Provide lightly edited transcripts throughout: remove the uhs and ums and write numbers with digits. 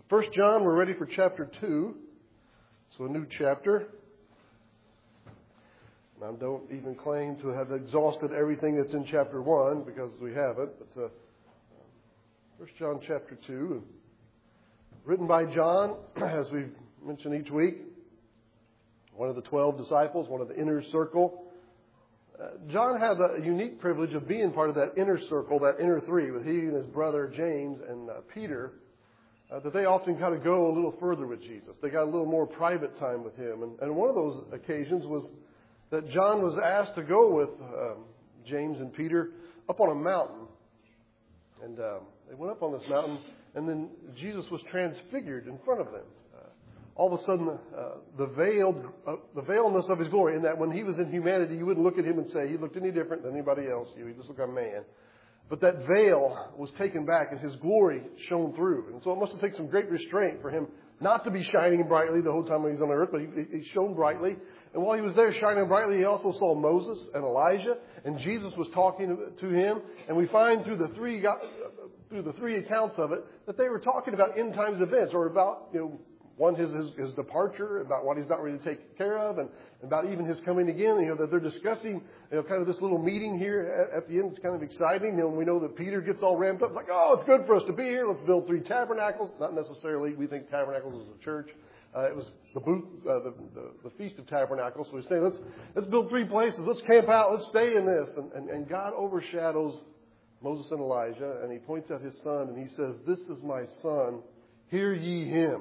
First John, we're ready for chapter 2. So a new chapter. I don't even claim to have exhausted everything that's in chapter 1 because we haven't. But First John chapter 2, written by John, as we've mentioned each week, one of the 12 disciples, one of the inner circle. John had a unique privilege of being part of that inner circle, that inner three, with he and his brother James and Peter, that they often kind of go a little further with Jesus. They got a little more private time with him. And one of those occasions was that John was asked to go with James and Peter up on a mountain. And they went up on this mountain, and then Jesus was transfigured in front of them. All of a sudden, the veiledness of his glory, in that when he was in humanity, you wouldn't look at him and say he looked any different than anybody else. He just looked like a man. But that veil was taken back, and his glory shone through. And so it must have taken some great restraint for him not to be shining brightly the whole time when he was on earth, but he shone brightly. And while he was there shining brightly, he also saw Moses and Elijah, and Jesus was talking to him. And we find through the three accounts of it that they were talking about end times events, or about, one, his departure, about what he's about ready to take care of, and about even his coming again. That they're discussing, kind of this little meeting here at the end. It's kind of exciting. We know that Peter gets all ramped up, like, oh, it's good for us to be here. Let's build 3 tabernacles. Not necessarily. We think tabernacles is a church. It was the Feast of Tabernacles. So he's saying, let's build 3 places. Let's camp out. Let's stay in this. And God overshadows Moses and Elijah, and he points out his son, and he says, "This is my son. Hear ye him."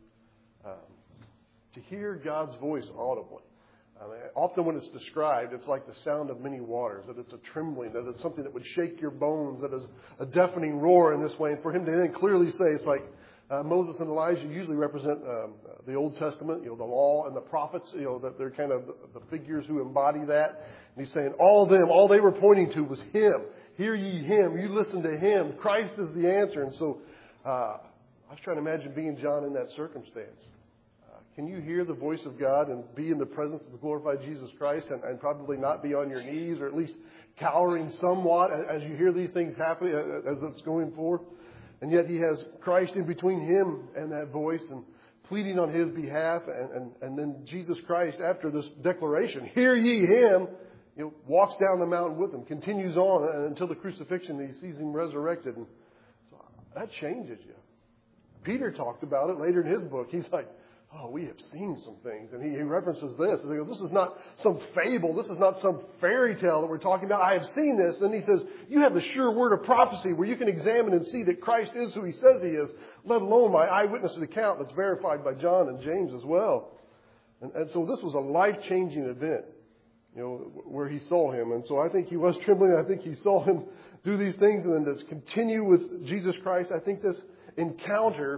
To hear God's voice audibly. Often when it's described, it's like the sound of many waters, that it's a trembling, that it's something that would shake your bones, that is a deafening roar in this way. And for him to then clearly say, it's like Moses and Elijah usually represent the Old Testament, the law and the prophets, that they're kind of the figures who embody that. And he's saying all they were pointing to was him. Hear ye him. You listen to him. Christ is the answer. And so I was trying to imagine being John in that circumstance. Can you hear the voice of God and be in the presence of the glorified Jesus Christ and probably not be on your knees, or at least cowering somewhat as you hear these things happen as it's going forth? And yet he has Christ in between him and that voice and pleading on his behalf. And then Jesus Christ, after this declaration, hear ye him, walks down the mountain with him, continues on until the crucifixion. He sees him resurrected. And so that changes you. Peter talked about it later in his book. He's like, oh, we have seen some things. And he references this. And he goes, this is not some fable. This is not some fairy tale that we're talking about. I have seen this. Then he says, you have the sure word of prophecy where you can examine and see that Christ is who he says he is, let alone my eyewitness account that's verified by John and James as well. And so this was a life-changing event, where he saw him. And so I think he was trembling. I think he saw him do these things. And then to continue with Jesus Christ, I think this encounter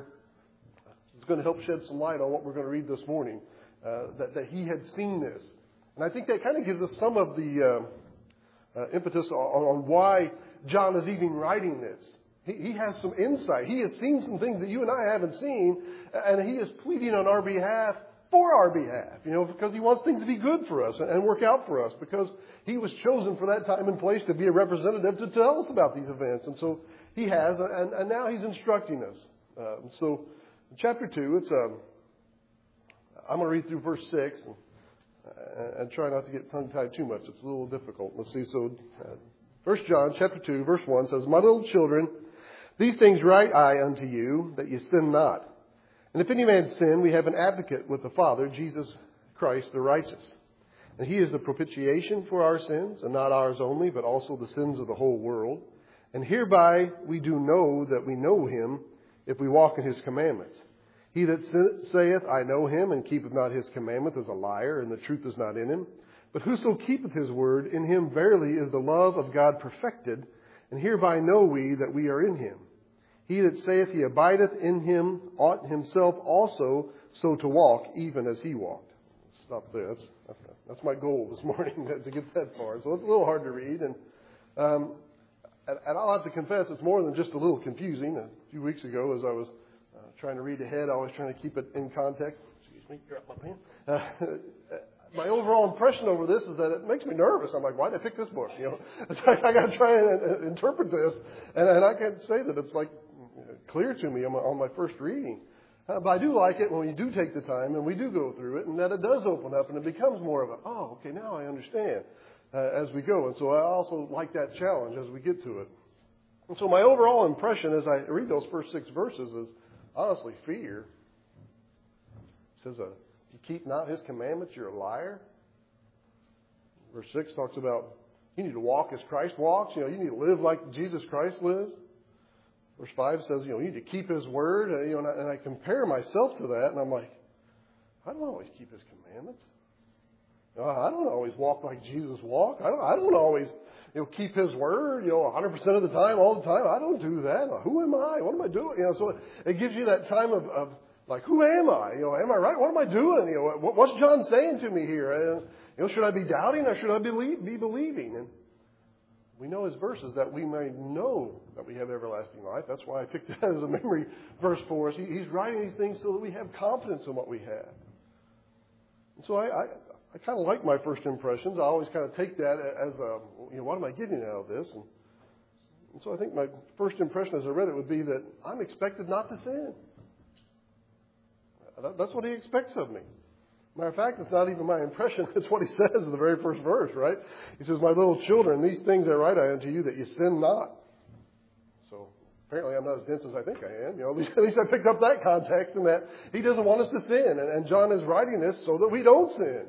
is going to help shed some light on what we're going to read this morning, that he had seen this. And I think that kind of gives us some of the impetus on why John is even writing this. He has some insight. He has seen some things that you and I haven't seen, and he is pleading on our behalf, for our behalf, because he wants things to be good for us and work out for us, because he was chosen for that time and place to be a representative to tell us about these events. And so he has, and now he's instructing us. So in chapter 2, it's I'm going to read through verse 6 and try not to get tongue-tied too much. It's a little difficult. Let's see. So 1 John chapter 2, verse 1 says, my little children, these things write I unto you, that ye sin not. And if any man sin, we have an advocate with the Father, Jesus Christ the righteous. And he is the propitiation for our sins, and not ours only, but also the sins of the whole world. And hereby we do know that we know him, if we walk in his commandments. He that saith, I know him, and keepeth not his commandment, is a liar, and the truth is not in him. But whoso keepeth his word, in him verily is the love of God perfected, and hereby know we that we are in him. He that saith he abideth in him ought himself also so to walk, even as he walked. Stop there. That's my goal this morning, to get that far. So it's a little hard to read. And I'll have to confess, it's more than just a little confusing. A few weeks ago, as I was trying to read ahead, I was trying to keep it in context. Excuse me, drop my pen. My overall impression over this is that it makes me nervous. I'm like, why did I pick this book? It's like I got to try and interpret this. And I can't say that it's like clear to me on my first reading. But I do like it when we do take the time and we do go through it, and that it does open up and it becomes more of okay, now I understand as we go. And so I also like that challenge as we get to it. And so my overall impression as I read those first 6 verses is honestly fear. It says, if you keep not his commandments, you're a liar. Verse 6 talks about you need to walk as Christ walks. You need to live like Jesus Christ lives. Verse 5 says, you need to keep his word. And I compare myself to that, and I'm like, I don't always keep his commandments. I don't always walk like Jesus walked. I don't always keep his word 100% of the time, all the time. I don't do that. Who am I? What am I doing? So it gives you that time of like, who am I? Am I right? What am I doing? What's John saying to me here? Should I be doubting or should I be believing? And we know his verses that we may know that we have everlasting life. That's why I picked it as a memory verse for us. He's writing these things so that we have confidence in what we have. And so I kind of like my first impressions. I always kind of take that as what am I getting out of this? And so I think my first impression as I read it would be that I'm expected not to sin. That's what he expects of me. Matter of fact, it's not even my impression. It's what he says in the very first verse, right? He says, my little children, these things I write unto you that you sin not. So apparently I'm not as dense as I think I am. At least I picked up that context in that he doesn't want us to sin. And John is writing this so that we don't sin.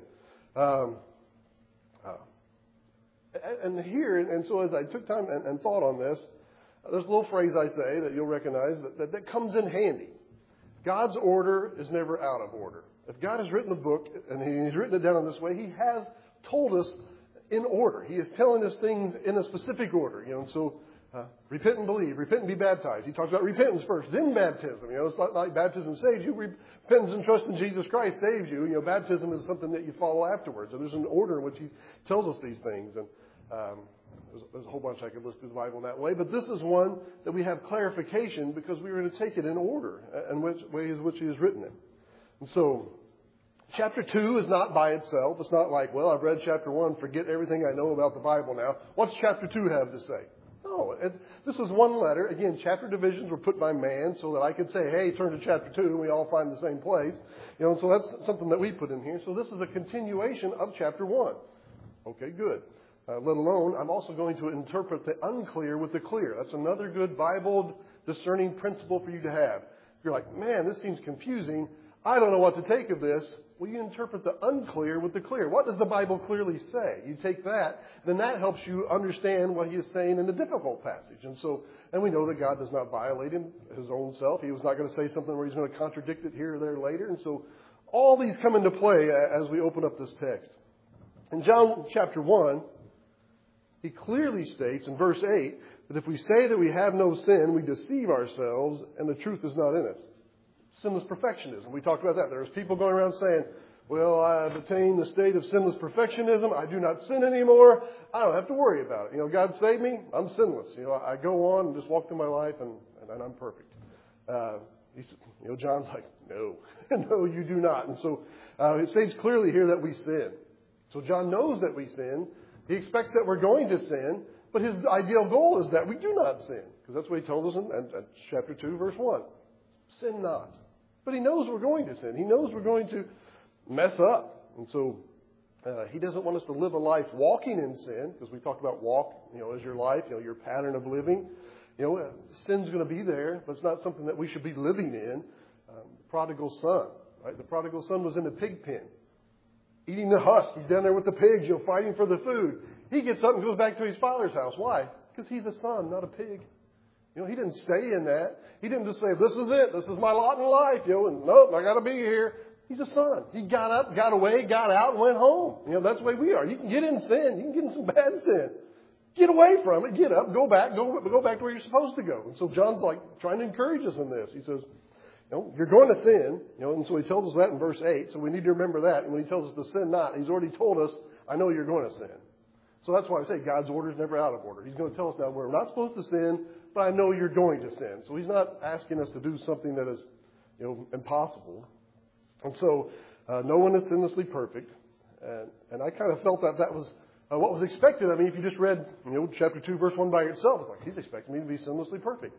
And so as I took time and thought on this, there's a little phrase I say that you'll recognize that comes in handy. God's order is never out of order. If God has written the book and he's written it down in this way, he has told us in order. He is telling us things in a specific order. And so repent and believe, repent and be baptized. He talks about repentance first, then baptism. It's not like baptism saves you. Repentance and trust in Jesus Christ saves you. Baptism is something that you follow afterwards. So there's an order in which he tells us these things. And there's a whole bunch I could list through the Bible in that way. But this is one that we have clarification because we are going to take it in order and which ways which he has written it. And so chapter 2 is not by itself. It's not like, well, I've read chapter 1, forget everything I know about the Bible now. What's chapter 2 have to say? No, this is one letter. Again, chapter divisions were put by man so that I could say, hey, turn to chapter 2, and we all find the same place. So that's something that we put in here. So this is a continuation of chapter 1. Okay, good. Let alone, I'm also going to interpret the unclear with the clear. That's another good Bible discerning principle for you to have. If you're like, man, this seems confusing. I don't know what to take of this. Well, you interpret the unclear with the clear. What does the Bible clearly say? You take that, then that helps you understand what he is saying in the difficult passage. And we know that God does not violate his own self. He was not going to say something where he's going to contradict it here or there later. And so all these come into play as we open up this text. In John chapter 1, he clearly states in verse 8 that if we say that we have no sin, we deceive ourselves and the truth is not in us. Sinless perfectionism. We talked about that. There's people going around saying, well, I've attained the state of sinless perfectionism. I do not sin anymore. I don't have to worry about it. God saved me. I'm sinless. I go on and just walk through my life and I'm perfect. John's like, no, no, you do not. And so it states clearly here that we sin. So John knows that we sin. He expects that we're going to sin, but his ideal goal is that we do not sin. Because that's what he told us in chapter 2, verse 1. Sin not. But he knows we're going to sin. He knows we're going to mess up. And so he doesn't want us to live a life walking in sin, because we talked about walk, as your life, your pattern of living. Sin's going to be there, but it's not something that we should be living in. The prodigal son, right? The prodigal son was in the pig pen, eating the husk. He's down there with the pigs, fighting for the food. He gets up and goes back to his father's house. Why? Because he's a son, not a pig. He didn't stay in that. He didn't just say, this is it. This is my lot in life. And nope, I got to be here. He's a son. He got up, got away, got out, and went home. That's the way we are. You can get in sin. You can get in some bad sin. Get away from it. Get up. Go back to where you're supposed to go. And so John's like trying to encourage us in this. He says, you're going to sin. And so he tells us that in verse 8. So we need to remember that. And when he tells us to sin not, he's already told us, I know you're going to sin. So that's why I say God's order is never out of order. He's going to tell us now we're not supposed to sin, but I know you're going to sin. So he's not asking us to do something that is, impossible. And so no one is sinlessly perfect. And I kind of felt that was what was expected. I mean, if you just read, chapter 2, verse 1 by itself, it's like he's expecting me to be sinlessly perfect.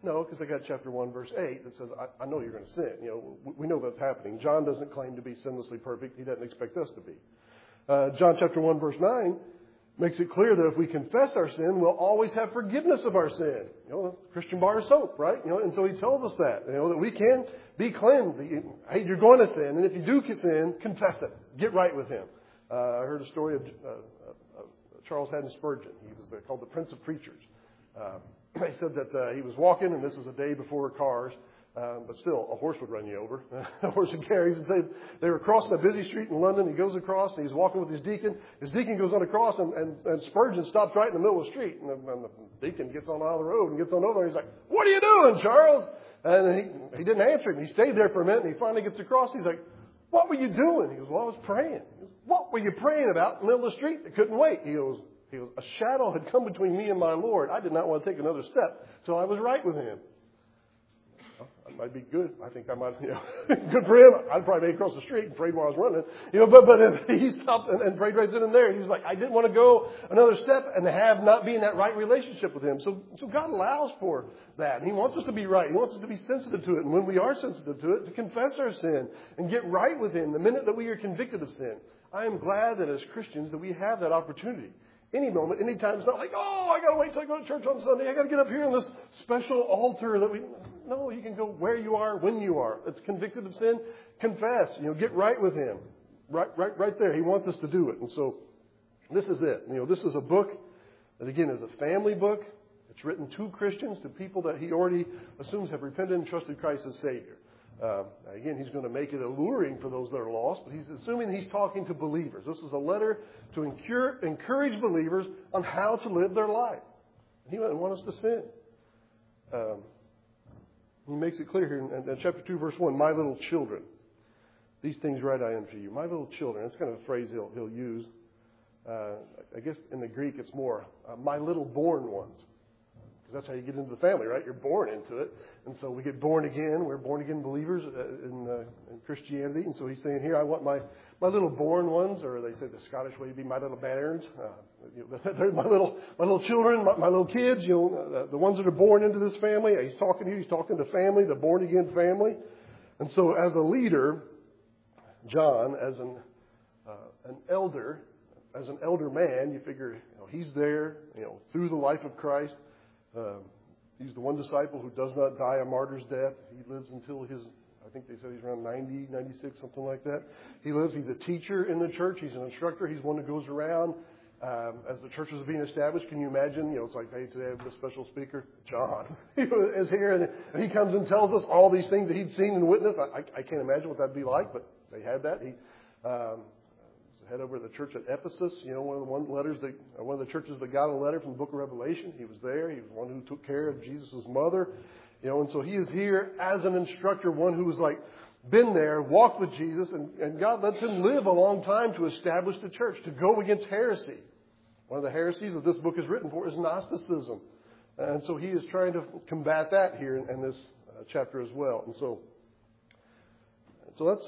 No, because I got chapter 1, verse 8 that says, I know you're going to sin. We know that's happening. John doesn't claim to be sinlessly perfect. He doesn't expect us to be. John chapter 1, verse 9 makes it clear that if we confess our sin, we'll always have forgiveness of our sin. Christian bar of soap, right? And so he tells us that we can be cleansed. Hey, you're going to sin. And if you do sin, confess it. Get right with him. I heard a story of Charles Haddon Spurgeon. He was called the Prince of Preachers. They said that he was walking, and this is a day before cars, but still, a horse would run you over. A horse and carriage. And say they were crossing a busy street in London. He goes across, and he's walking with his deacon. His deacon goes on across, and Spurgeon stops right in the middle of the street. And the deacon gets on out of the road and gets on over. And he's like, "What are you doing, Charles?" And he didn't answer him. He stayed there for a minute, and he finally gets across. He's like, "What were you doing?" He goes, "Well, I was praying." He goes, "What were you praying about in the middle of the street?" They couldn't wait. He goes, "A shadow had come between me and my Lord. I did not want to take another step till I was right with him." Well, that might be good. I think I might, good for him. I'd probably made across the street and prayed while I was running. But if he stopped and prayed right then and there. He was like, I didn't want to go another step and have not be in that right relationship with him. So God allows for that. And he wants us to be right. He wants us to be sensitive to it. And when we are sensitive to it, to confess our sin and get right with him the minute that we are convicted of sin. I am glad that as Christians that we have that opportunity. Any moment, any time. It's not like, I got to wait till I go to church on Sunday. I got to get up here on this special altar that we... No, you can go where you are, when you are. It's convicted of sin. Confess. Get right with him. Right there. He wants us to do it. And so this is it. This is a book that, again, is a family book. It's written to Christians, to people that he already assumes have repented and trusted Christ as Savior. Again, he's going to make it alluring for those that are lost, but he's assuming he's talking to believers. This is a letter to encourage believers on how to live their life. He doesn't want us to sin. He makes it clear here in chapter 2, verse 1, my little children, these things write I unto you. My little children, that's kind of a phrase he'll use. I guess in the Greek it's more, my little born ones. Because that's how you get into the family, right? You're born into it. And so we get born again. We're born again believers in Christianity. And so he's saying here, I want my little born ones, or they say the Scottish way would be my little bairns. They're my little children, my little kids, the ones that are born into this family. He's talking to you. He's talking to family, the born again family. And so as a leader, John, as an elder man, you figure he's there, through the life of Christ. He's the one disciple who does not die a martyr's death. He lives until I think they said he's around 90, 96, something like that. He's a teacher in the church. He's an instructor. He's one that goes around as the churches are being established. Can you imagine? It's like, hey, today I have a special speaker, John, is here. And he comes and tells us all these things that he'd seen and witnessed. I can't imagine what that'd be like, but they had that. He head over to the church at Ephesus, one of the churches that got a letter from the book of Revelation. He was there. He was one who took care of Jesus' mother. And so he is here as an instructor, one who was been there, walked with Jesus, and God lets him live a long time to establish the church, to go against heresy. One of the heresies that this book is written for is Gnosticism. And so he is trying to combat that here in this chapter as well. And so that's...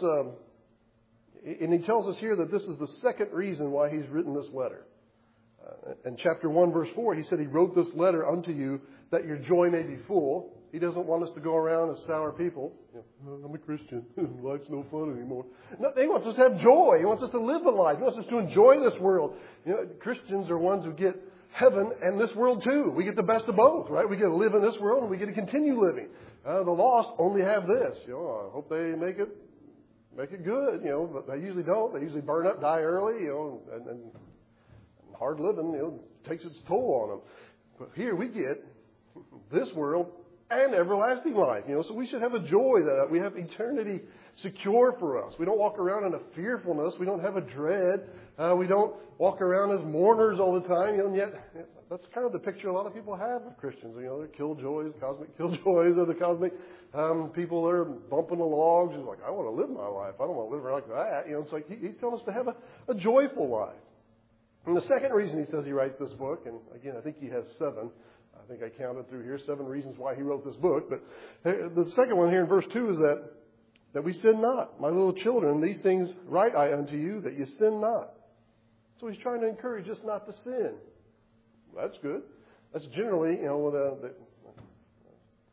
And he tells us here that this is the second reason why he's written this letter. In chapter 1, verse 4, he said he wrote this letter unto you that your joy may be full. He doesn't want us to go around as sour people. I'm a Christian. Life's no fun anymore. No, he wants us to have joy. He wants us to live a life. He wants us to enjoy this world. Christians are ones who get heaven and this world too. We get the best of both, right? We get to live in this world and we get to continue living. The lost only have this. I hope they make it good, but they usually don't. They usually burn up, die early, and hard living, takes its toll on them. But here we get this world and everlasting life, so we should have a joy that we have eternity secure for us. We don't walk around in a fearfulness. We don't have a dread. We don't walk around as mourners all the time, and yet that's kind of the picture a lot of people have of Christians. They're killjoys, cosmic killjoys, or the cosmic people that are bumping the logs. It's like, I want to live my life. I don't want to live like that. It's like he's telling us to have a joyful life. And the second reason he says he writes this book, and again, I think he has 7. I think I counted through here 7 reasons why he wrote this book. But the second one here in verse 2 is that we sin not. My little children, these things write I unto you, that you sin not. So he's trying to encourage us not to sin. That's good. That's generally,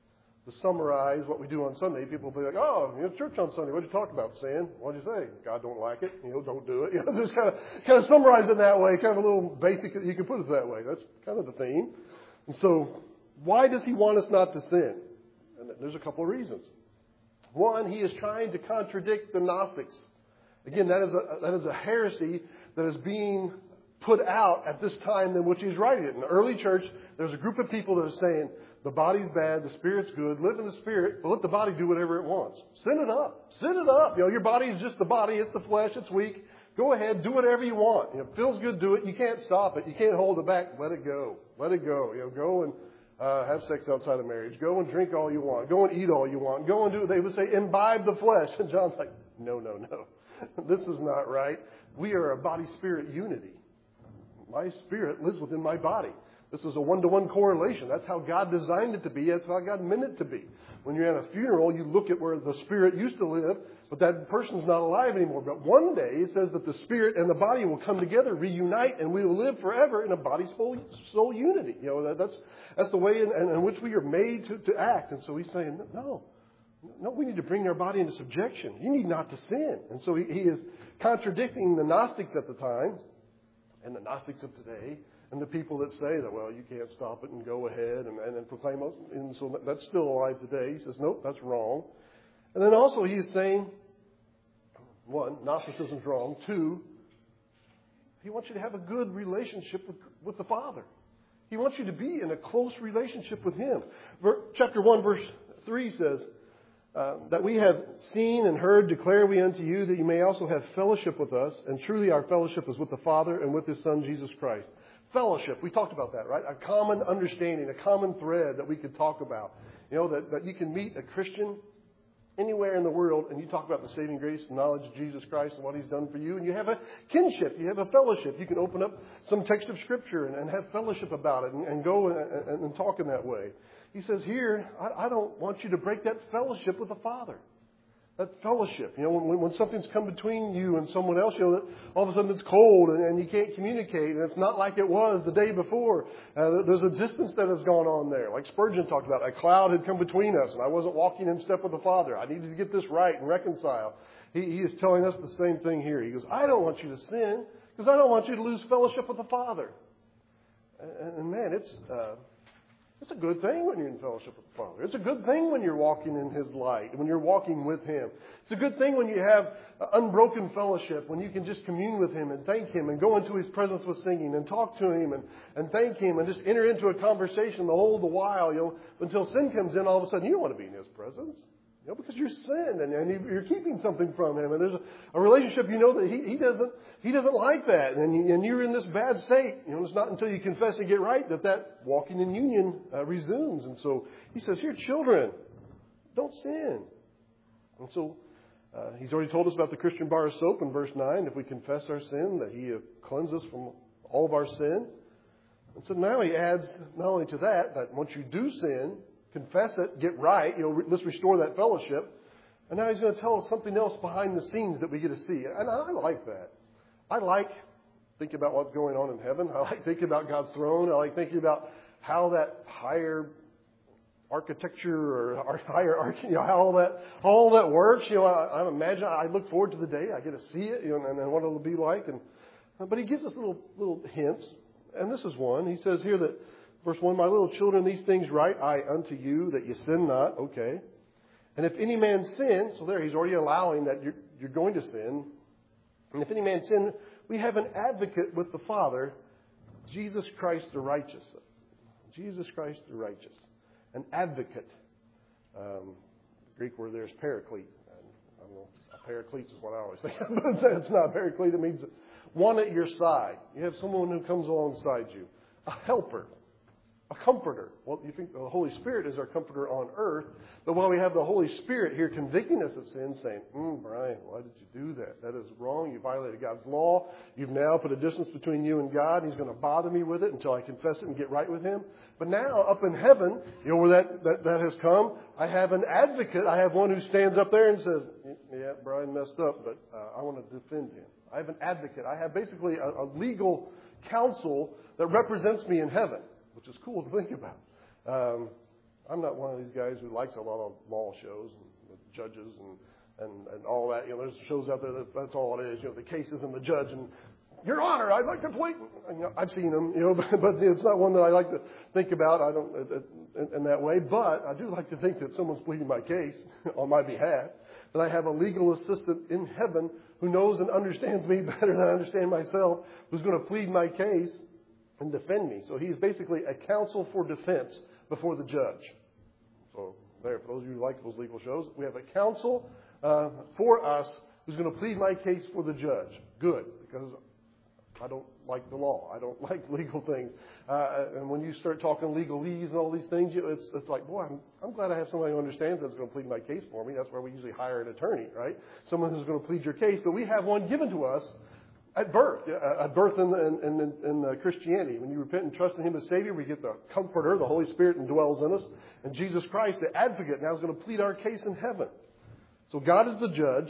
To summarize what we do on Sunday, people will be like, oh, you're at church on Sunday. What did you talk about, sin? What did you say? God don't like it. Don't do it. Just kind of summarize it that way, kind of a little basic, you can put it that way. That's kind of the theme. And so why does he want us not to sin? And there's a couple of reasons. One, he is trying to contradict the Gnostics. Again, that is a heresy that is being put out at this time in which he's writing it. In the early church, there's a group of people that are saying, the body's bad, the spirit's good, live in the spirit, but let the body do whatever it wants. Sin it up. Sin it up. Your body is just the body. It's the flesh. It's weak. Go ahead. Do whatever you want. If it feels good, do it. You can't stop it. You can't hold it back. Let it go. Let it go. Go and have sex outside of marriage. Go and drink all you want. Go and eat all you want. Go and do, they would say, imbibe the flesh. And John's like, no. This is not right. We are a body-spirit unity. My spirit lives within my body. This is a one-to-one correlation. That's how God designed it to be. That's how God meant it to be. When you're at a funeral, you look at where the spirit used to live, but that person's not alive anymore. But one day, it says that the spirit and the body will come together, reunite, and we will live forever in a body-soul unity. That's the way in which we are made to act. And so he's saying, no, we need to bring our body into subjection. You need not to sin. And so he is contradicting the Gnostics at the time and the Gnostics of today. And the people that say that, well, you can't stop it and go ahead and proclaim it. And so that's still alive today. He says, nope, that's wrong. And then also he's saying, one, Gnosticism's wrong. Two, he wants you to have a good relationship with the Father. He wants you to be in a close relationship with Him. Chapter 1, verse 3 says, that we have seen and heard declare we unto you that you may also have fellowship with us. And truly our fellowship is with the Father and with His Son, Jesus Christ. Fellowship, we talked about that, right? A common understanding, a common thread that we could talk about. That you can meet a Christian anywhere in the world and you talk about the saving grace and knowledge of Jesus Christ and what He's done for you. And you have a kinship, you have a fellowship. You can open up some text of Scripture and have fellowship about it and go and talk in that way. He says here, I don't want you to break that fellowship with the Father. That fellowship, when something's come between you and someone else, that all of a sudden it's cold and you can't communicate and it's not like it was the day before. There's a distance that has gone on there. Like Spurgeon talked about, a cloud had come between us and I wasn't walking in step with the Father. I needed to get this right and reconcile. He is telling us the same thing here. He goes, I don't want you to sin because I don't want you to lose fellowship with the Father. And man, it's a good thing when you're in fellowship with the Father. It's a good thing when you're walking in His light, when you're walking with Him. It's a good thing when you have unbroken fellowship, when you can just commune with Him and thank Him and go into His presence with singing and talk to Him and thank Him and just enter into a conversation the whole while, until sin comes in, all of a sudden you don't want to be in His presence. Because you're sinned and you're keeping something from Him. And there's a relationship, that He doesn't like that. And you're in this bad state. It's not until you confess and get right that walking in union resumes. And so He says, here, children, don't sin. And so He's already told us about the Christian bar of soap in verse 9. If we confess our sin, that He cleanses us from all of our sin. And so now He adds not only to that once you do sin, confess it, get right, let's restore that fellowship. And now He's going to tell us something else behind the scenes that we get to see. And I like that. I like thinking about what's going on in heaven. I like thinking about God's throne. I like thinking about how that higher architecture or higher, how all that works. I imagine, I look forward to the day I get to see it, and what it'll be like. But He gives us little hints. And this is one. He says here that, verse 1, my little children, these things write I unto you, that you sin not. Okay. And if any man sin, so there He's already allowing that you're going to sin. And if any man sin, we have an advocate with the Father, Jesus Christ the righteous. Jesus Christ the righteous. An advocate. The Greek word there is paraclete. I don't know, a paraclete is what I always think. But it's not a paraclete. It means one at your side. You have someone who comes alongside you. A helper. A comforter. Well, you think the Holy Spirit is our comforter on earth. But while we have the Holy Spirit here convicting us of sin, saying, Brian, why did you do that? That is wrong. You violated God's law. You've now put a distance between you and God. He's going to bother me with it until I confess it and get right with Him. But now, up in heaven, where that has come, I have an advocate. I have one who stands up there and says, yeah, Brian messed up, but I want to defend him. I have an advocate. I have basically a legal counsel that represents me in heaven, which is cool to think about. I'm not one of these guys who likes a lot of law shows and the judges and all that. You know, there's shows out there that's all it is. You know, the cases and the judge and, Your Honor, I'd like to plead. You know, I've seen them, you know, but it's not one that I like to think about. I don't in that way. But I do like to think that someone's pleading my case on my behalf. That I have a legal assistant in heaven who knows and understands me better than I understand myself, who's going to plead my case and defend me. So he's basically a counsel for defense before the judge. So there, for those of you who like those legal shows, we have a counsel for us who's going to plead my case for the judge. Good, because I don't like the law. I don't like legal things. And when you start talking legalese and all these things, it's like, boy, I'm glad I have somebody who understands that's going to plead my case for me. That's why we usually hire an attorney, right? Someone who's going to plead your case. But we have one given to us at birth in Christianity. When you repent and trust in Him as Savior, we get the Comforter, the Holy Spirit, indwells in us. And Jesus Christ, the Advocate, now is going to plead our case in heaven. So God is the judge.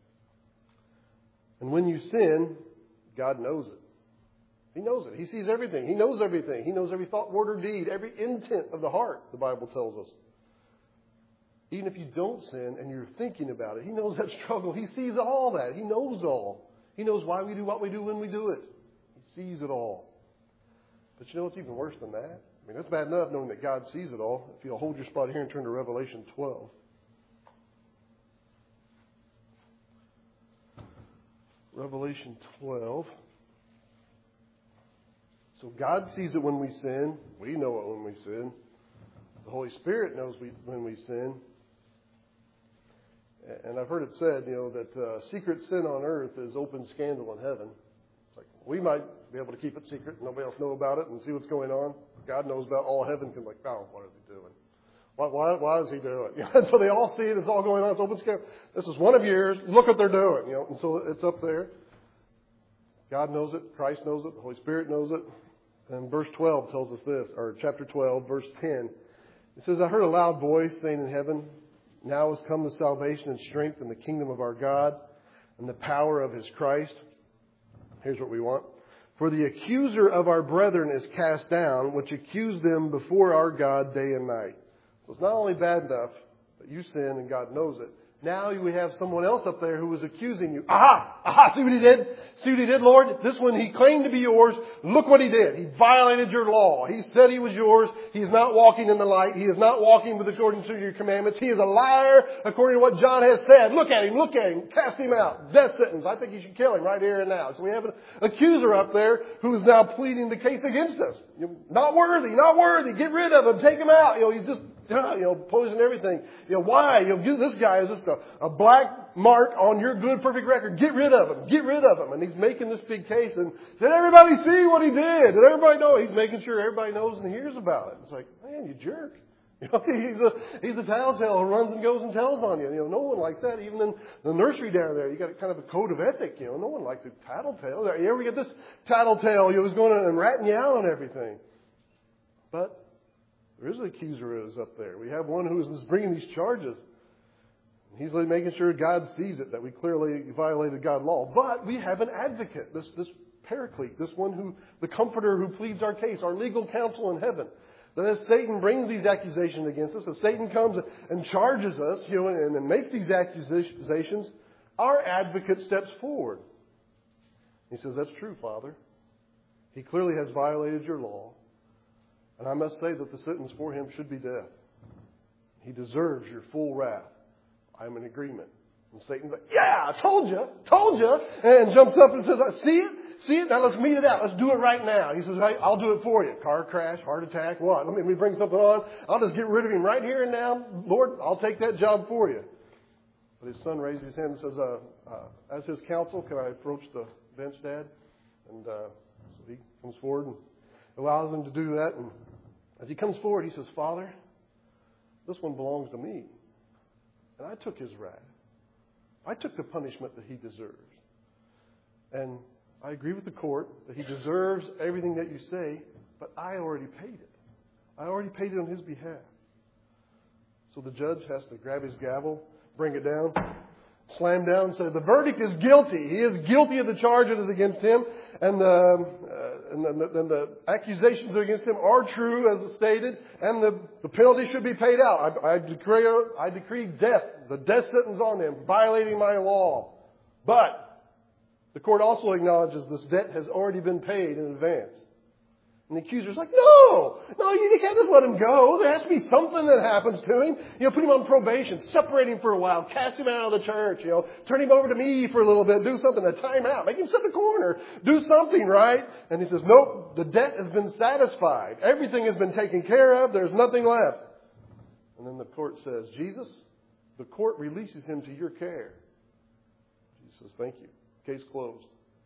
And when you sin, God knows it. He knows it. He sees everything. He knows everything. He knows every thought, word, or deed, every intent of the heart, the Bible tells us. Even if you don't sin and you're thinking about it, He knows that struggle. He sees all that. He knows all. He knows why we do what we do when we do it. He sees it all. But you know what's even worse than that? I mean, that's bad enough knowing that God sees it all. If you'll hold your spot here and turn to Revelation 12. Revelation 12. So God sees it when we sin. We know it when we sin. The Holy Spirit knows when we sin. And I've heard it said, you know, that secret sin on earth is open scandal in heaven. It's like, we might be able to keep it secret, nobody else know about it, and see what's going on. God knows about all heaven. Can like, oh, what are they doing? Why is He doing it? And so they all see it. It's all going on. It's open scandal. This is one of yours. Look what they're doing. You know, and so it's up there. God knows it. Christ knows it. The Holy Spirit knows it. And verse 12 tells us this, or chapter 12, verse 10. It says, I heard a loud voice saying in heaven, now has come the salvation and strength and the kingdom of our God and the power of His Christ. Here's what we want. For the accuser of our brethren is cast down, which accused them before our God day and night. So it's not only bad enough that you sin and God knows it. Now we have someone else up there who was accusing you. Aha! See what he did? See what he did, Lord? This one, he claimed to be yours. Look what he did. He violated your law. He said he was yours. He is not walking in the light. He is not walking according to your commandments. He is a liar according to what John has said. Look at him. Look at him. Cast him out. Death sentence. I think you should kill him right here and now. So we have an accuser up there who is now pleading the case against us. Not worthy. Not worthy. Get rid of him. Take him out. You know, he's just... poison everything. Why? This guy is just a black mark on your good, perfect record. Get rid of him. Get rid of him. And he's making this big case. And did everybody see what he did? Did everybody know? He's making sure everybody knows and hears about it. It's like, man, you jerk. He's a tattletale who runs and goes and tells on you. No one likes that. Even in the nursery down there, you got a kind of a code of ethic. No one likes a tattletale. You ever get this tattletale? Who's going and ratting you out on everything. But there is an accuser is up there. We have one who is bringing these charges. He's making sure God sees it, that we clearly violated God's law. But we have an advocate, this paraclete, this one who, the comforter who pleads our case, our legal counsel in heaven. That as Satan brings these accusations against us, as Satan comes and charges us, and makes these accusations, our advocate steps forward. He says, that's true, Father. He clearly has violated your law. And I must say that the sentence for him should be death. He deserves your full wrath. I'm in agreement. And Satan's like, yeah, I told you, and jumps up and says, see it, now let's meet it out. Let's do it right now. He says, hey, I'll do it for you. Car crash, heart attack, what? Let me bring something on. I'll just get rid of him right here and now. Lord, I'll take that job for you. But his son raises his hand and says, as his counsel, can I approach the bench, Dad? And so he comes forward and allows him to do that. And as he comes forward, he says, Father, this one belongs to me. And I took his wrath. I took the punishment that he deserves. And I agree with the court that he deserves everything that you say, but I already paid it. I already paid it on his behalf. So the judge has to grab his gavel, bring it down, slam down and say, the verdict is guilty. He is guilty of the charge that is against him. And and the accusations against him are true, as stated, and the penalty should be paid out. I decree death, the death sentence on him, violating my law. But the court also acknowledges this debt has already been paid in advance. And the accuser's like, no, you can't just let him go. There has to be something that happens to him. Put him on probation, separate him for a while, cast him out of the church, turn him over to me for a little bit, do something, a time out, make him sit in the corner, do something, right? And he says, nope, the debt has been satisfied. Everything has been taken care of. There's nothing left. And then the court says, Jesus, the court releases him to your care. Jesus says, thank you. Case closed.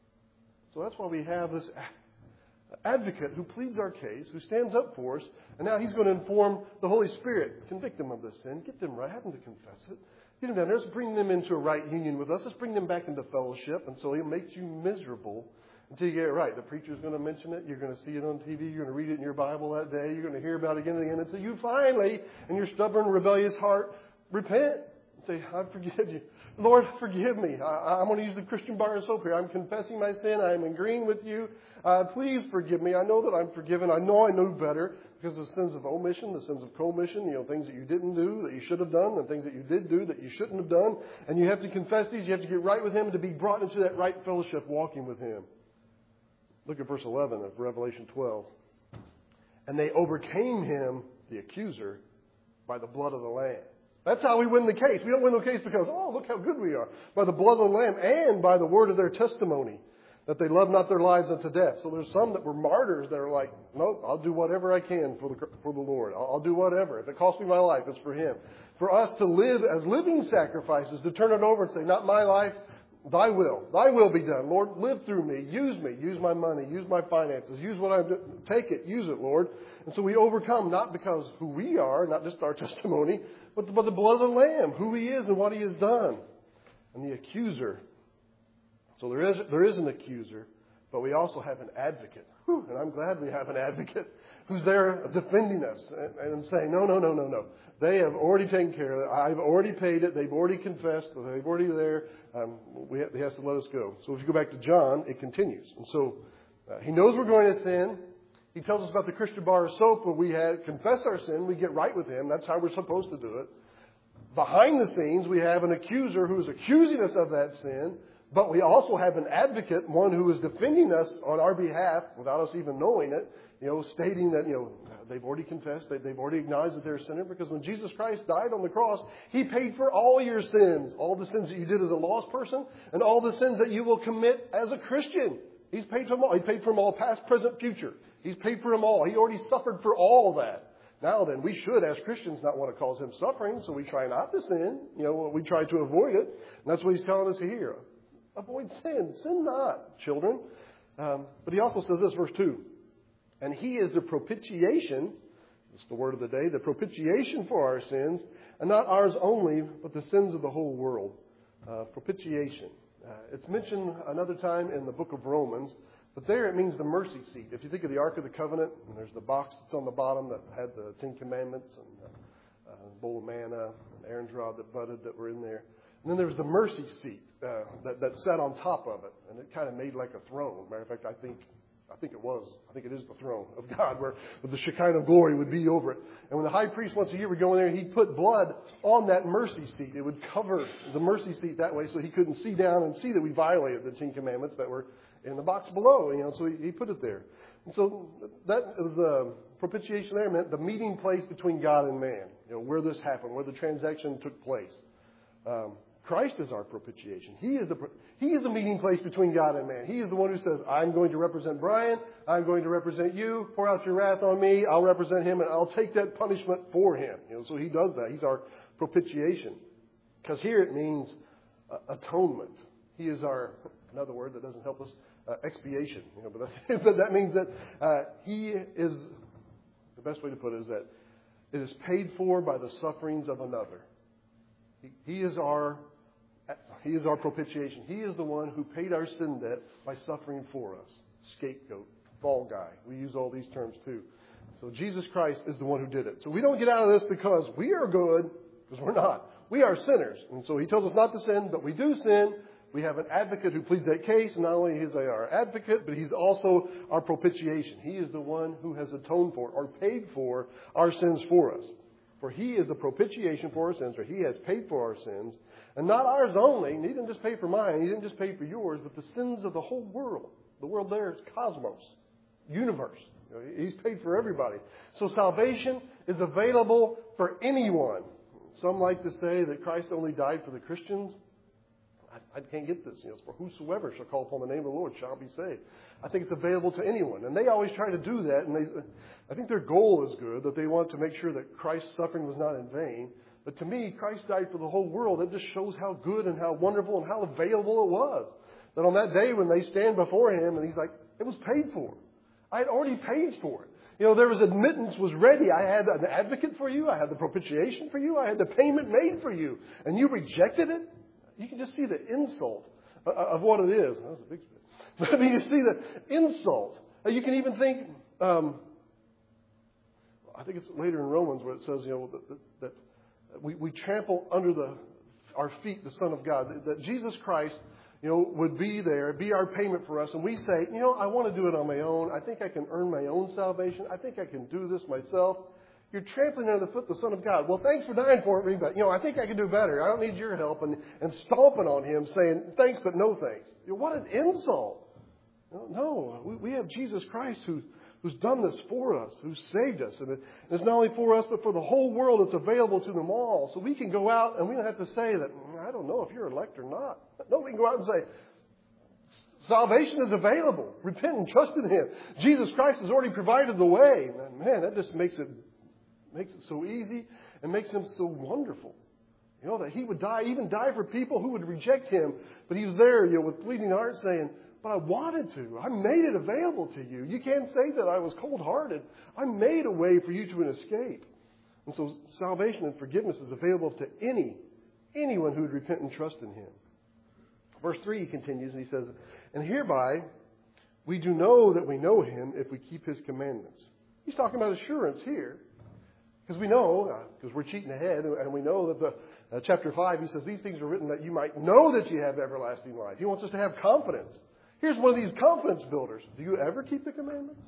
So that's why we have this advocate who pleads our case, who stands up for us, and now he's going to inform the Holy Spirit. Convict them of this sin. Get them right. Have them to confess it. Get them down there. Let's bring them into a right union with us. Let's bring them back into fellowship. And so he'll make you miserable until you get it right. The preacher's going to mention it. You're going to see it on TV. You're going to read it in your Bible that day. You're going to hear about it again and again until you finally, in your stubborn, rebellious heart, repent. Say, I forgive you. Lord, forgive me. I'm going to use the Christian bar and soap here. I'm confessing my sin. I'm agreeing with you. Please forgive me. I know that I'm forgiven. I know better because of the sins of omission, the sins of commission, things that you didn't do that you should have done, and things that you did do that you shouldn't have done. And you have to confess these. You have to get right with Him to be brought into that right fellowship walking with Him. Look at verse 11 of Revelation 12. And they overcame him, the accuser, by the blood of the Lamb. That's how we win the case. We don't win the case because, look how good we are. By the blood of the Lamb and by the word of their testimony, that they love not their lives unto death. So there's some that were martyrs that are like, nope, I'll do whatever I can for the Lord. I'll do whatever. If it costs me my life, it's for Him. For us to live as living sacrifices, to turn it over and say, not my life, Thy will. Thy will be done. Lord, live through me. Use my money. Use my finances. Use what I do. Take it. Use it, Lord. And so we overcome not because who we are, not just our testimony, but by the blood of the Lamb, who He is and what He has done. And the accuser. So there is an accuser, but we also have an advocate. And I'm glad we have an advocate who's there defending us and saying, no. They have already taken care of it. I've already paid it. They've already confessed. They've already there. He has to let us go. So if you go back to John, it continues. And so He knows we're going to sin. He tells us about the Christian bar of soap where we confess our sin. We get right with Him. That's how we're supposed to do it. Behind the scenes, we have an accuser who is accusing us of that sin. But we also have an advocate, one who is defending us on our behalf without us even knowing it, stating that, they've already confessed, they've already acknowledged that they're a sinner, because when Jesus Christ died on the cross, He paid for all your sins, all the sins that you did as a lost person, and all the sins that you will commit as a Christian. He's paid for them all. He paid for them all, past, present, future. He's paid for them all. He already suffered for all that. Now then, we should, as Christians, not want to cause Him suffering, so we try not to sin. We try to avoid it. And that's what He's telling us here. Avoid sin. Sin not, children. But He also says this, verse 2. And He is the propitiation, that's the word of the day, the propitiation for our sins, and not ours only, but the sins of the whole world. Propitiation. It's mentioned another time in the book of Romans, but there it means the mercy seat. If you think of the Ark of the Covenant, and there's the box that's on the bottom that had the Ten Commandments and a bowl of manna and Aaron's rod that budded that were in there. And then there was the mercy seat that sat on top of it, and it kind of made like a throne. Matter of fact, I think it is the throne of God where the Shekinah glory would be over it. And when the high priest once a year would go in there, he'd put blood on that mercy seat. It would cover the mercy seat that way so he couldn't see down and see that we violated the Ten Commandments that were in the box below. So he put it there. And so that was propitiation there meant the meeting place between God and man, where this happened, where the transaction took place. Christ is our propitiation. He is the meeting place between God and man. He is the one who says, I'm going to represent Brian. I'm going to represent you. Pour out your wrath on me. I'll represent him, and I'll take that punishment for him. So He does that. He's our propitiation. Because here it means atonement. He is another word that doesn't help us, expiation. But that means that He is, the best way to put it is that it is paid for by the sufferings of another. He is our propitiation. He is the one who paid our sin debt by suffering for us. Scapegoat, fall guy. We use all these terms too. So Jesus Christ is the one who did it. So we don't get out of this because we are good, because we're not. We are sinners. And so He tells us not to sin, but we do sin. We have an advocate who pleads that case, and not only is he our advocate, but he's also our propitiation. He is the one who has atoned for or paid for our sins for us. For he is the propitiation for our sins, or he has paid for our sins, and not ours only. And he didn't just pay for mine, he didn't just pay for yours, but the sins of the whole world. The world there is cosmos, universe. He's paid for everybody. So salvation is available for anyone. Some like to say that Christ only died for the Christians. I can't get this. It's for whosoever shall call upon the name of the Lord shall be saved. I think it's available to anyone. And they always try to do that. And I think their goal is good, that they want to make sure that Christ's suffering was not in vain. But to me, Christ died for the whole world. It just shows how good and how wonderful and how available it was. That on that day when they stand before him and he's like, it was paid for. I had already paid for it. There was admittance was ready. I had an advocate for you. I had the propitiation for you. I had the payment made for you. And you rejected it? You can just see the insult of what it is. That was a big spit. But I mean, you see the insult. You can even think, I think it's later in Romans where it says, that we trample under our feet the Son of God. That Jesus Christ, would be there, be our payment for us. And we say, I want to do it on my own. I think I can earn my own salvation. I think I can do this myself. You're trampling under the foot the Son of God. Well, thanks for dying for me, but, I think I can do better. I don't need your help. And stomping on him saying, thanks, but no thanks. What an insult. No, we have Jesus Christ who's done this for us, who saved us. And it's not only for us, but for the whole world. It's available to them all. So we can go out and we don't have to say that, I don't know if you're elect or not. No, we can go out and say, salvation is available. Repent and trust in him. Jesus Christ has already provided the way. Man, that just makes it so easy and makes him so wonderful. That he would even die for people who would reject him. But he was there, with bleeding heart saying, but I wanted to. I made it available to you. You can't say that I was cold-hearted. I made a way for you to escape. And so salvation and forgiveness is available to anyone who would repent and trust in him. Verse 3, he continues, and he says, and hereby we do know that we know him if we keep his commandments. He's talking about assurance here. Because we know, because we're cheating ahead, and we know that the chapter 5, he says, these things are written that you might know that you have everlasting life. He wants us to have confidence. Here's one of these confidence builders. Do you ever keep the commandments?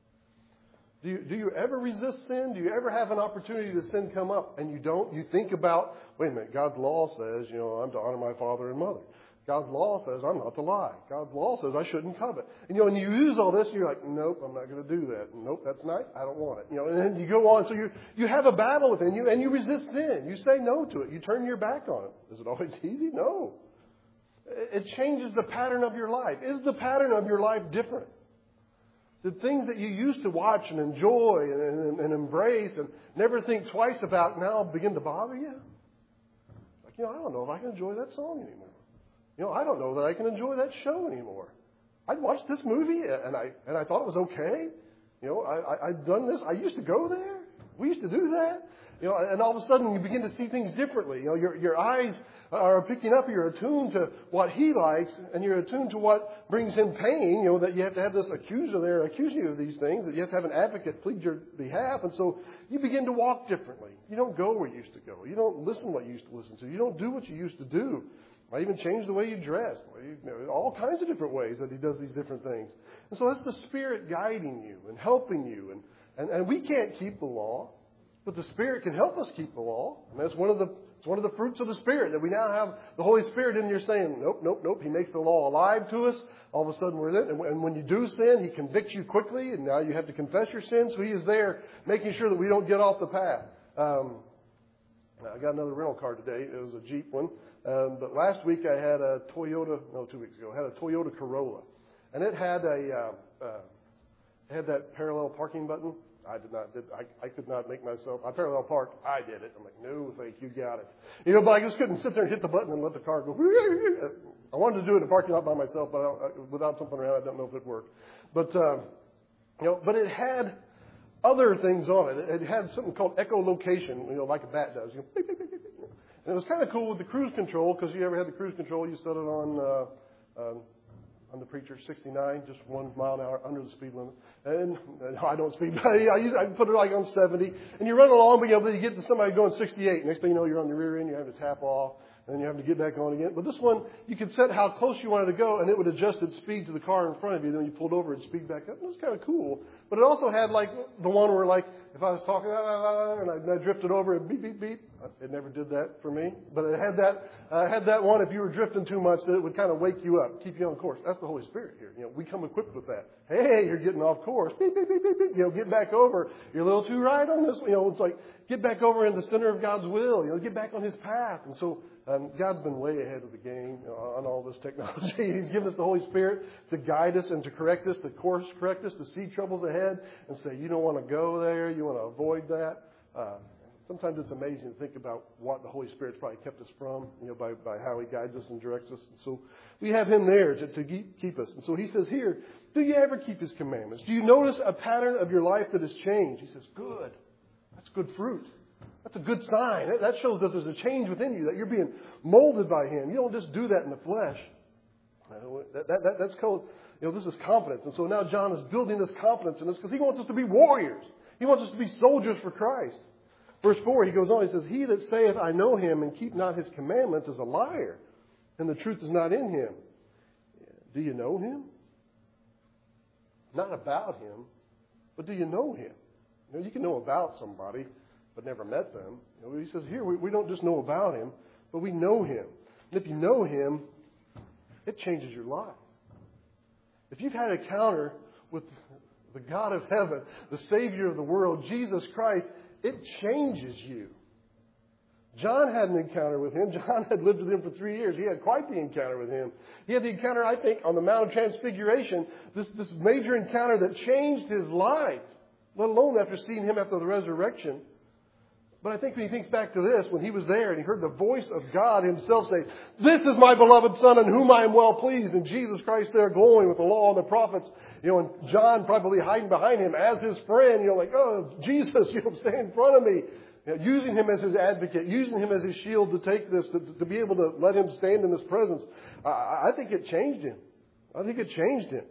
Do you ever resist sin? Do you ever have an opportunity to sin come up and you don't? You think about, wait a minute, God's law says, I'm to honor my father and mother. God's law says I'm not to lie. God's law says I shouldn't covet. And you use all this and you're like, nope, I'm not going to do that. Nope, that's not, I don't want it. And then you go on. So you have a battle within you and you resist sin. You say no to it. You turn your back on it. Is it always easy? No. It changes the pattern of your life. Is the pattern of your life different? The things that you used to watch and enjoy and embrace and never think twice about now begin to bother you? Like, I don't know if I can enjoy that song anymore. I don't know that I can enjoy that show anymore. I'd watched this movie and I thought it was okay. I'd done this. I used to go there. We used to do that. And all of a sudden you begin to see things differently. Your eyes are picking up. You're attuned to what he likes, and you're attuned to what brings him pain. That you have to have this accuser there accusing you of these things. That you have to have an advocate plead your behalf, and so you begin to walk differently. You don't go where you used to go. You don't listen what you used to listen to. You don't do what you used to do. Might even change the way you dress. All kinds of different ways that he does these different things. And so that's the Spirit guiding you and helping you. And we can't keep the law, but the Spirit can help us keep the law. And that's one of the fruits of the Spirit, that we now have the Holy Spirit in here saying, nope. He makes the law alive to us. All of a sudden we're in it. And when you do sin, he convicts you quickly. And now you have to confess your sin. So he is there making sure that we don't get off the path. I got another rental car today. It was a Jeep one. But last week I had a 2 weeks ago, I had a Toyota Corolla. And it had had that parallel parking button. I could not make myself. I parallel parked. I did it. I'm like, no, thank you, got it. But I just couldn't sit there and hit the button and let the car go. I wanted to do it in a parking lot by myself, but without something around, I don't know if it worked. But but it had other things on it. It had something called echolocation, like a bat does. Beep, beep, beep, beep. And it was kind of cool with the cruise control, because you ever had the cruise control, you set it on the Preacher 69, just 1 mile an hour under the speed limit. And I don't speed, but I put it like on 70. And you run along, but you get to somebody going 68. Next thing you know, you're on the rear end, you have to tap off. and then you have to get back on again. But this one, you could set how close you wanted to go, and it would adjust its speed to the car in front of you. Then when you pulled over, it'd speed back up. It was kind of cool. But it also had like the one where like if I was talking and I drifted over, it beep, beep, beep. It never did that for me. But it had that one if you were drifting too much that it would kind of wake you up, keep you on course. That's the Holy Spirit here. We come equipped with that. Hey, you're getting off course. Beep, beep, beep, beep, beep. Get back over. You're a little too right on this. It's like get back over in the center of God's will. Get back on His path. And so God's been way ahead of the game on all this technology. He's given us the Holy Spirit to guide us and to correct us, to course correct us, to see troubles ahead and say, you don't want to go there. You want to avoid that. Sometimes it's amazing to think about what the Holy Spirit's probably kept us from, by how He guides us and directs us. And so we have Him there to keep us. And so He says here, do you ever keep His commandments? Do you notice a pattern of your life that has changed? He says, good. That's good fruit. That's a good sign. That shows that there's a change within you, that you're being molded by Him. You don't just do that in the flesh. That's called, this is confidence. And so now John is building this confidence in us because he wants us to be warriors. He wants us to be soldiers for Christ. Verse 4, he goes on, he says, he that saith, I know Him, and keep not His commandments is a liar, and the truth is not in him. Do you know Him? Not about Him, but do you know Him? You can know about somebody, but never met them. He says here, we don't just know about Him, but we know Him. And if you know Him, it changes your life. If you've had an encounter with the God of heaven, the Savior of the world, Jesus Christ, it changes you. John had an encounter with Him. John had lived with Him for 3 years. He had quite the encounter with Him. He had the encounter, I think, on the Mount of Transfiguration, this major encounter that changed his life, let alone after seeing Him after the resurrection. But I think when he thinks back to this, when he was there and he heard the voice of God Himself say, this is my beloved Son in whom I am well pleased, and Jesus Christ there glowing with the law and the prophets, and John probably hiding behind Him as His friend, like, oh, Jesus, stand in front of me. Using Him as His advocate, using Him as His shield to take this, to be able to let Him stand in His presence. I think it changed him. I think it changed him.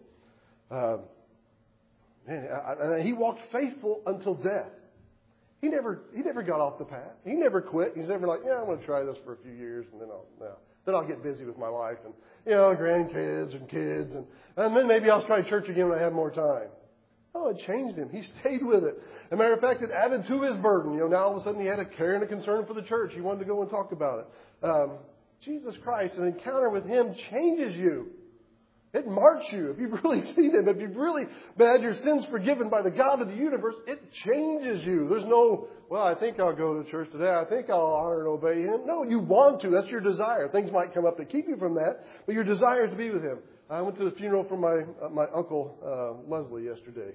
And he walked faithful until death. He never got off the path. He never quit. He's never like, I'm going to try this for a few years and then I'll get busy with my life and, grandkids and kids and then maybe I'll try church again when I have more time. Oh, it changed him. He stayed with it. As a matter of fact, it added to his burden. Now all of a sudden he had a care and a concern for the church. He wanted to go and talk about it. Jesus Christ, an encounter with Him changes you. It marks you. If you've really seen Him, if you've really had your sins forgiven by the God of the universe, it changes you. There's no, I think I'll go to church today. I think I'll honor and obey Him. No, you want to. That's your desire. Things might come up that keep you from that, but your desire is to be with Him. I went to the funeral for my uncle Leslie yesterday.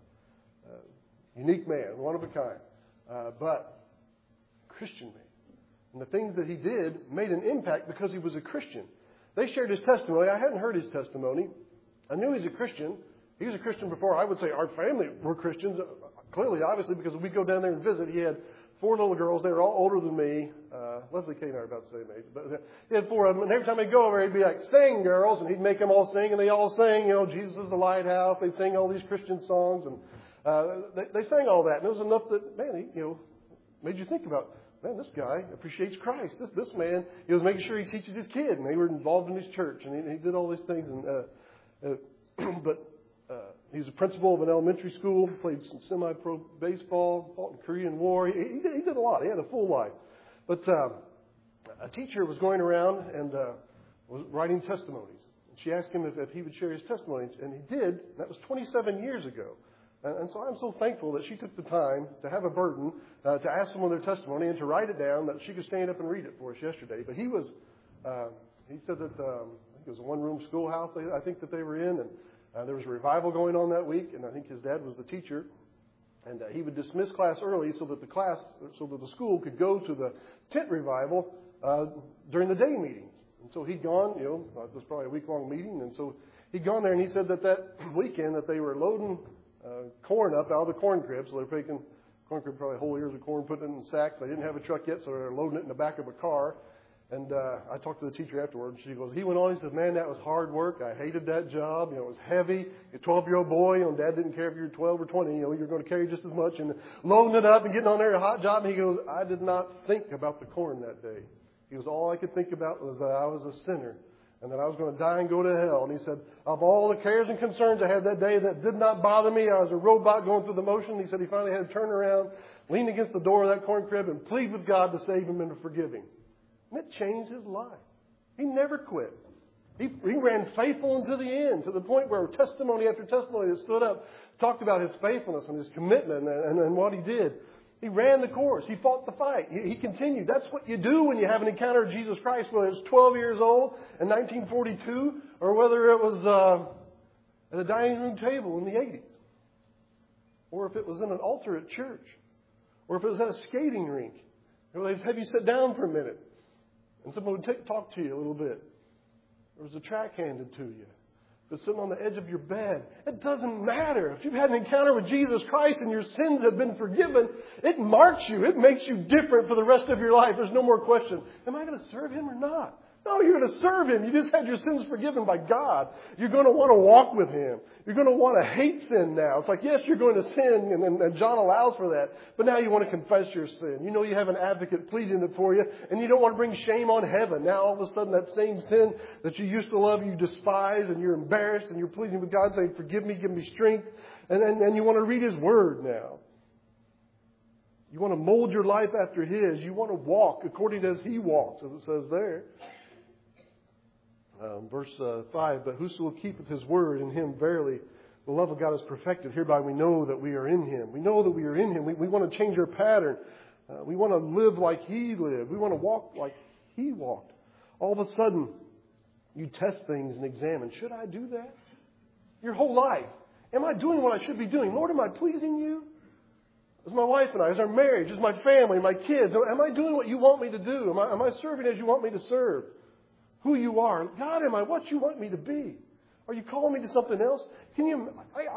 Unique man, one of a kind, but Christian man. And the things that he did made an impact because he was a Christian. They shared his testimony. I hadn't heard his testimony. I knew he's a Christian. He was a Christian before I would say our family were Christians. Clearly, obviously, because we go down there and visit. He had 4 little girls. They were all older than me. Leslie Kay and I are about the same age. But he had 4 of them. And every time they'd go over, he'd be like, sing, girls. And he'd make them all sing. And they all sang, Jesus is the lighthouse. They'd sing all these Christian songs. And they sang all that. And it was enough that, man, made you think about, man, this guy appreciates Christ. This man, he was making sure he teaches his kid. And they were involved in his church. And he did all these things. And but he was a principal of an elementary school, played some semi-pro baseball, fought in the Korean War. He did a lot. He had a full life. But a teacher was going around and was writing testimonies. And she asked him if he would share his testimonies, and he did. That was 27 years ago. And so I'm so thankful that she took the time to have a burden to ask someone their testimony and to write it down, that she could stand up and read it for us yesterday. But he said that it was a one-room schoolhouse I think that they were in, and there was a revival going on that week, and I think his dad was the teacher. And he would dismiss class early so that the school could go to the tent revival during the day meetings. And so he'd gone, it was probably a week-long meeting, and so he'd gone there, and he said that weekend that they were loading corn up out of the corn crib. So they're taking corn crib, probably whole ears of corn, putting it in sacks. They didn't have a truck yet, so they're loading it in the back of a car. And I talked to the teacher afterwards. She goes, he went on, he said, man, that was hard work. I hated that job. It was heavy. You're a 12-year-old boy. Dad didn't care if you were 12 or 20. You're going to carry just as much. And loading it up and getting on there, a hot job. And he goes, I did not think about the corn that day. He was all I could think about was that I was a sinner and that I was going to die and go to hell. And he said, of all the cares and concerns I had that day that did not bother me, I was a robot going through the motion. He said he finally had to turn around, lean against the door of that corn crib and plead with God to save him and to forgive him. And it changed his life. He never quit. He ran faithful until the end, to the point where testimony after testimony that stood up talked about his faithfulness and his commitment and what he did. He ran the course. He fought the fight. He continued. That's what you do when you have an encounter with Jesus Christ, whether it's 12 years old in 1942 or whether it was at a dining room table in the 80s. Or if it was in an altar at church. Or if it was at a skating rink. They'd have you sit down for a minute and someone would talk to you a little bit. There was a tract handed to you. That's sitting on the edge of your bed. It doesn't matter. If you've had an encounter with Jesus Christ and your sins have been forgiven, it marks you. It makes you different for the rest of your life. There's no more question. Am I going to serve Him or not? No, you're going to serve Him. You just had your sins forgiven by God. You're going to want to walk with Him. You're going to want to hate sin now. It's like, yes, you're going to sin, and John allows for that. But now you want to confess your sin. You know you have an advocate pleading it for you, and you don't want to bring shame on heaven. Now all of a sudden that same sin that you used to love, you despise, and you're embarrassed, and you're pleading with God saying, forgive me, give me strength. And you want to read His Word now. You want to mold your life after His. You want to walk according to as He walks, as it says there. Verse 5, but whoso will keep His word, in Him verily the love of God is perfected. Hereby we know that we are in Him. We know that we are in Him. We want to change our pattern. We want to live like He lived. We want to walk like He walked. All of a sudden, you test things and examine. Should I do that? Your whole life. Am I doing what I should be doing? Lord, am I pleasing You? As my wife and I, as our marriage, as my family, my kids, am I doing what You want me to do? Am I serving as You want me to serve? Who You are. God, am I what You want me to be? Are You calling me to something else? Can you?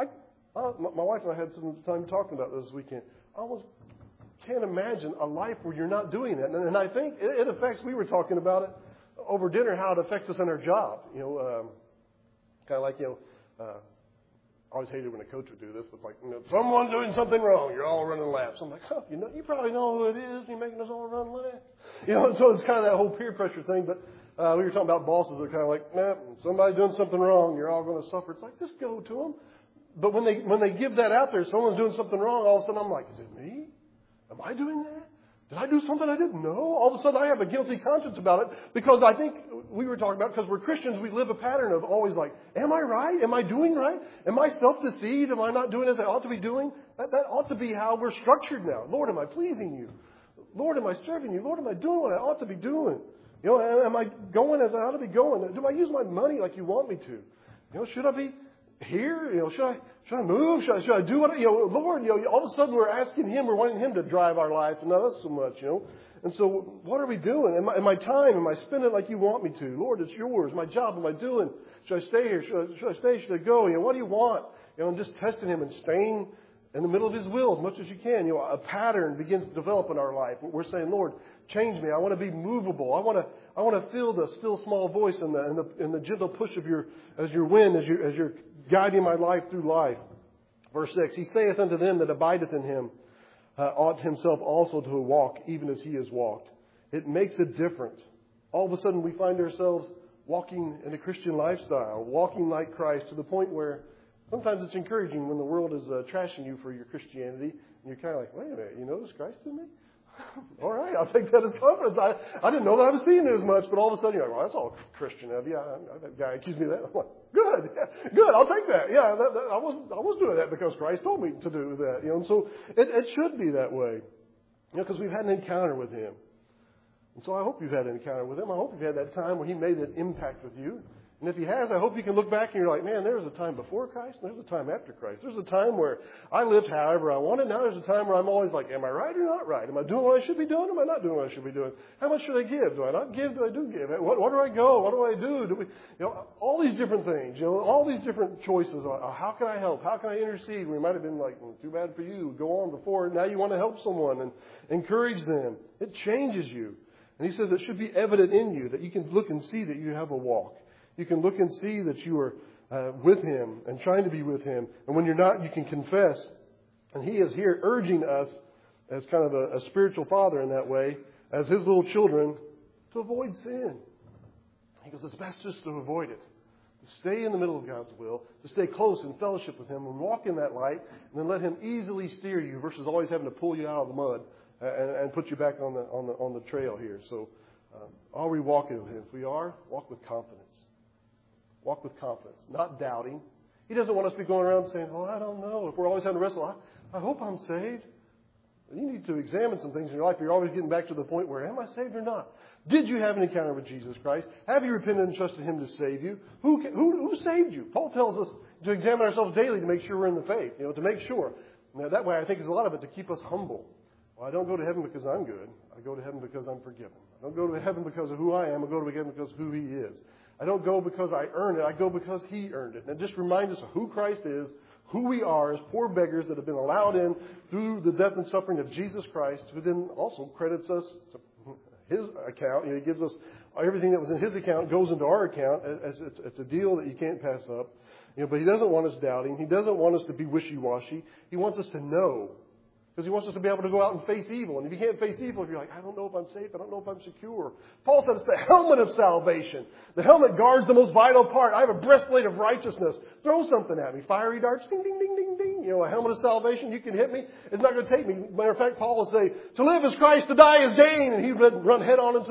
My wife and I had some time talking about this weekend. I almost can't imagine a life where you're not doing that. And I think it affects, we were talking about it over dinner, how it affects us in our job. Kind of like, I always hated when a coach would do this. It's like, someone's doing something wrong. You're all running laps. I'm like, you probably know who it is. You're making us all run laps. So it's kind of that whole peer pressure thing. But we were talking about bosses that are kind of like, somebody's doing something wrong. You're all going to suffer. It's like, just go to them. But when they give that out there, someone's doing something wrong, all of a sudden I'm like, is it me? Am I doing that? Did I do something I didn't know? All of a sudden I have a guilty conscience about it because I think we were talking about, because we're Christians, we live a pattern of always like, am I right? Am I doing right? Am I self-deceived? Am I not doing as I ought to be doing? That ought to be how we're structured now. Lord, am I pleasing You? Lord, am I serving You? Lord, am I doing what I ought to be doing? Am I going as I ought to be going? Do I use my money like You want me to? Should I be here? Should I move? Should I do what? Lord, all of a sudden we're asking Him, we're wanting Him to drive our life, and not us so much, And so what are we doing? Am I time? Am I spending it like You want me to? Lord, it's Yours. My job, am I doing? Should I stay here? Should I stay? Should I go? What do You want? And just testing Him and staying in the middle of His will as much as you can. A pattern begins to develop in our life. We're saying, Lord, change me. I want to be movable. I want to feel the still small voice and the gentle push of Your wind as you're guiding my life through life. Verse 6, He saith unto them that abideth in Him, ought himself also to walk, even as He has walked. It makes a difference. All of a sudden we find ourselves walking in a Christian lifestyle, walking like Christ, to the point where sometimes it's encouraging when the world is trashing you for your Christianity, and you're kind of like, wait a minute, you notice Christ in me? All right, I'll take that as confidence. I didn't know that I was seeing it as much, but all of a sudden you're like, well, that's all Christian of you. That guy accused me of that. I'm like, good, I'll take that. Yeah, I was doing that because Christ told me to do that. And so it should be that way, because we've had an encounter with Him. And so I hope you've had an encounter with Him. I hope you've had that time where He made an impact with you. And if He has, I hope you can look back and you're like, man, there was a time before Christ and there's a time after Christ. There's a time where I lived however I wanted. Now there's a time where I'm always like, am I right or not right? Am I doing what I should be doing? Am I not doing what I should be doing? How much should I give? Do I not give? Do I do give? Where do I go? What do I do? All these different things, all these different choices. How can I help? How can I intercede? We might have been like, too bad for you. Go on before. Now you want to help someone and encourage them. It changes you. And He says it should be evident in you that you can look and see that you have a walk. You can look and see that you are with Him and trying to be with Him. And when you're not, you can confess. And He is here urging us as kind of a spiritual father in that way, as His little children, To avoid sin. He goes, it's best just to avoid it. To stay in the middle of God's will, to stay close in fellowship with Him and walk in that light, and then let Him easily steer you versus always having to pull you out of the mud and put you back on the trail here. So, are we walking with Him? If we are, walk with confidence. Walk with confidence, not doubting. He doesn't want us to be going around saying, I don't know. If we're always having to wrestle, I hope I'm saved. You need to examine some things in your life. You're always getting back to the point where, am I saved or not? Did you have an encounter with Jesus Christ? Have you repented and trusted Him to save you? Who saved you? Paul tells us to examine ourselves daily to make sure we're in the faith, to make sure. Now, that way, I think, is a lot of it to keep us humble. Well, I don't go to heaven because I'm good. I go to heaven because I'm forgiven. I don't go to heaven because of who I am. I go to heaven because of who He is. I don't go because I earned it. I go because He earned it. And it just reminds us of who Christ is, who we are as poor beggars that have been allowed in through the death and suffering of Jesus Christ, who then also credits us to His account. He gives us everything that was in His account goes into our account. It's a deal that you can't pass up. But He doesn't want us doubting. He doesn't want us to be wishy-washy. He wants us to know. Because He wants us to be able to go out and face evil. And if you can't face evil, if you're like, I don't know if I'm safe, I don't know if I'm secure. Paul said it's the helmet of salvation. The helmet guards the most vital part. I have a breastplate of righteousness. Throw something at me. Fiery darts, ding, ding, ding, ding, ding. A helmet of salvation, you can hit me. It's not going to take me. Matter of fact, Paul will say, to live is Christ, to die is gain. And he would run head on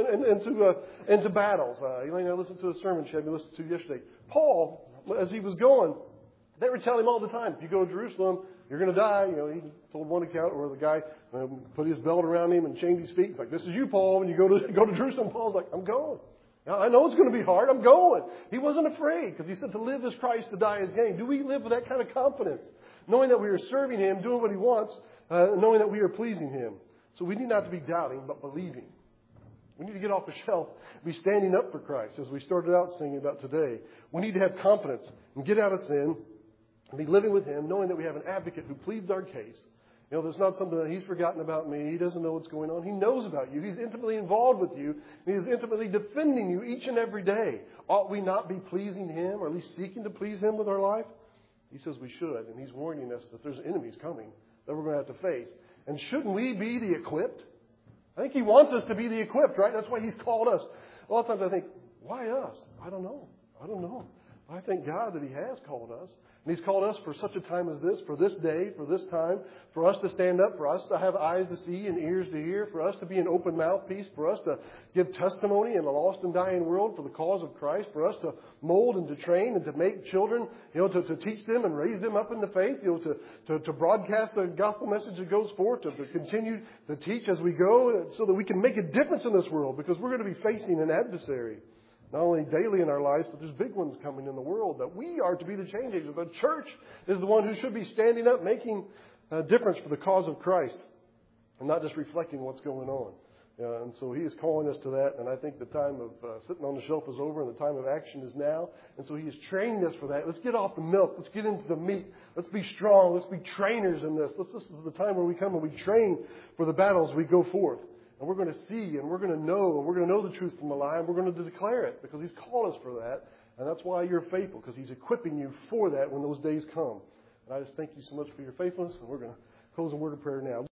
into battles. Elaine, I listened to a sermon she had me listen to yesterday. Paul, as he was going, they were telling him all the time, if you go to Jerusalem, you're going to die. He told one account where the guy put his belt around him and chained his feet. It's like, this is you, Paul. When you go to Jerusalem, Paul's like, I'm going. I know it's going to be hard. I'm going. He wasn't afraid because he said to live is Christ, to die is gain. Do we live with that kind of confidence? Knowing that we are serving Him, doing what He wants, knowing that we are pleasing Him. So we need not to be doubting, but believing. We need to get off the shelf, be standing up for Christ, as we started out singing about today. We need to have confidence and get out of sin and be living with Him, knowing that we have an advocate who pleads our case. There's not something that He's forgotten about me. He doesn't know what's going on. He knows about you. He's intimately involved with you. And He is intimately defending you each and every day. Ought we not be pleasing Him, or at least seeking to please Him with our life? He says we should. And He's warning us that there's enemies coming that we're going to have to face. And shouldn't we be the equipped? I think He wants us to be the equipped, right? That's why He's called us. A lot of times I think, why us? I don't know. I thank God that He has called us. And He's called us for such a time as this, for this day, for this time, for us to stand up, for us to have eyes to see and ears to hear, for us to be an open mouthpiece, for us to give testimony in a lost and dying world for the cause of Christ, for us to mold and to train and to make children, to teach them and raise them up in the faith, to broadcast the gospel message that goes forth, to continue to teach as we go so that we can make a difference in this world, because we're going to be facing an adversary. Not only daily in our lives, but there's big ones coming in the world that we are to be the change agents. The church is the one who should be standing up, making a difference for the cause of Christ, and not just reflecting what's going on. And so He is calling us to that. And I think the time of sitting on the shelf is over, and the time of action is now. And so He is training us for that. Let's get off the milk. Let's get into the meat. Let's be strong. Let's be trainers in this. This is the time where we come and we train for the battles we go forth. And we're going to see, and we're going to know, and we're going to know the truth from the lie, and we're going to declare it, because He's called us for that. And that's why you're faithful, because He's equipping you for that when those days come. And I just thank you so much for your faithfulness, and we're going to close in word of prayer now.